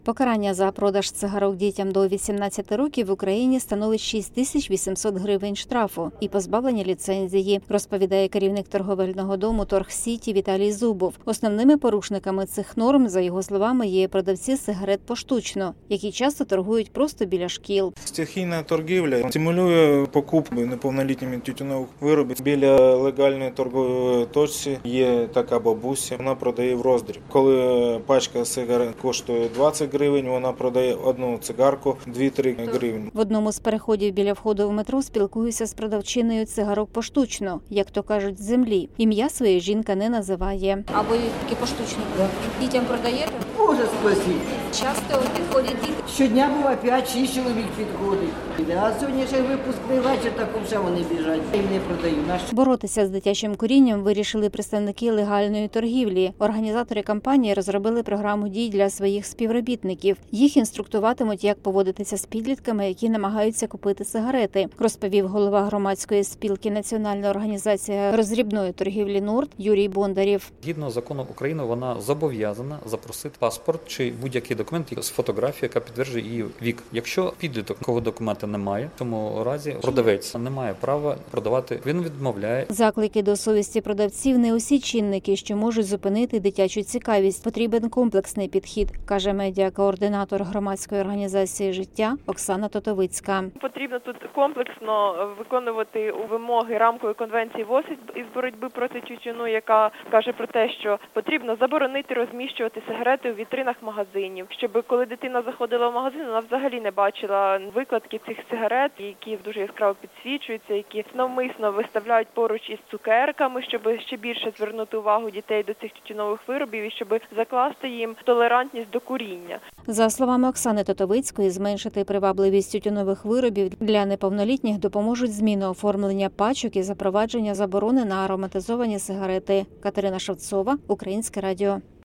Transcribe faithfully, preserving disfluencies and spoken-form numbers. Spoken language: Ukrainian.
Покарання за продаж цигарок дітям до вісімнадцяти років в Україні становить шість тисяч вісімсот гривень штрафу і позбавлення ліцензії, розповідає керівник торговельного дому «Торгсіті» Віталій Зубов. Основними порушниками цих норм, за його словами, є продавці сигарет поштучно, які часто торгують просто біля шкіл. Стихійна торгівля стимулює покупку неповнолітніми тютюнових виробів. Біля легальної торгової точки є така бабуся, вона продає в роздріб. Коли пачка сигарет коштує двадцять гривень, вона продає одну цигарку дві-три гривні. В одному з переходів біля входу в метро спілкуюся з продавчиною цигарок поштучно, як то кажуть, з землі. Ім'я своєї жінка не називає. А ви такі поштучні дітям продаєте? Боже спасі. Часто підходять діти? Щодня буває п'ять-шість чоловік підходить. А сьогодні ще випускний вечір, так вже вони біжать. Їм не продають. Наш... Боротися з дитячим курінням вирішили представники легальної торгівлі. Організатори кампанії розробили програму дій для своїх співробітників. Їх інструктуватимуть, як поводитися з підлітками, які намагаються купити сигарети, розповів голова громадської спілки Національна організація роздрібної торгівлі «Норд» Юрій Бондарєв. Згідно закону України, вона зобов'язана запросити паспорт чи будь-який документ з фотографією, яка підтверджує її вік. Якщо підліток, кого документа немає, в тому разі продавець не має права продавати, він відмовляє. Заклики до совісті продавців – не усі чинники, що можуть зупинити дитячу цікавість. Потрібен комплексний підхід, каже медіакоординатор громадської організації «Життя» Оксана Тотовицька. Потрібно тут комплексно виконувати вимоги рамкової конвенції ВООЗ із боротьби проти тютюну, яка каже про те, що потрібно заборонити розміщувати сигарети у вітринах магазинів, щоб коли дитина заходила в магазин, вона взагалі не бачила викладки цих сигарет, які дуже яскраво підсвічуються, які навмисно виставляють поруч із цукерками, щоб ще більше звернути увагу дітей до цих тютюнових виробів і щоб закласти їм толерантність до куріння. За словами Оксани Тотовицької, зменшити привабливість тютюнових виробів для неповнолітніх допоможуть зміни оформлення пачок і запровадження заборони на ароматизовані сигарети. Катерина Шевцова, Українське радіо.